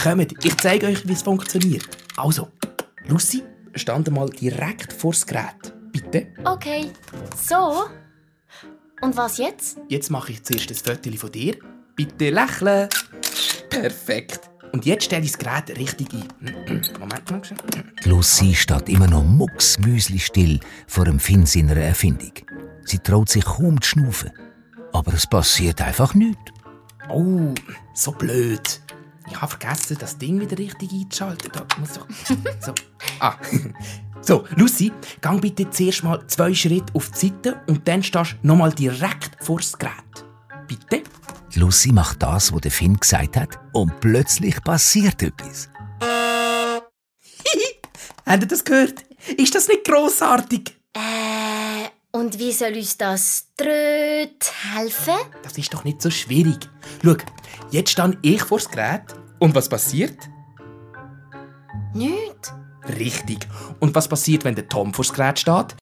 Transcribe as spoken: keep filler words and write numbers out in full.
Kommt, ich zeige euch, wie es funktioniert. Also, Lucy, stand mal direkt vors Gerät. Bitte. Okay, so. Und was jetzt? Jetzt mache ich zuerst ein Foto von dir. Bitte lächeln. Perfekt. Und jetzt stelle ich das Gerät richtig ein. Moment mal. Lucy steht immer noch mucksmüsli-still vor dem Finn seiner Erfindung. Sie traut sich kaum zu schnaufen. Aber es passiert einfach nichts. Oh, so blöd. Ich habe vergessen, das Ding wieder richtig einzuschalten. Da muss doch... So. Ah. So, Lucy, geh bitte zuerst mal zwei Schritte auf die Seite und dann stehst du nochmal direkt vor das Gerät. Bitte? Lucy macht das, was der Finn gesagt hat, und plötzlich passiert etwas. Habt ihr das gehört? Ist das nicht grossartig? Äh, und wie soll uns das Tröd helfen? Das ist doch nicht so schwierig. Schau, jetzt stehe ich vor das Gerät. Und was passiert? Nicht. Richtig. Und was passiert, wenn der Tom vor das Gerät steht?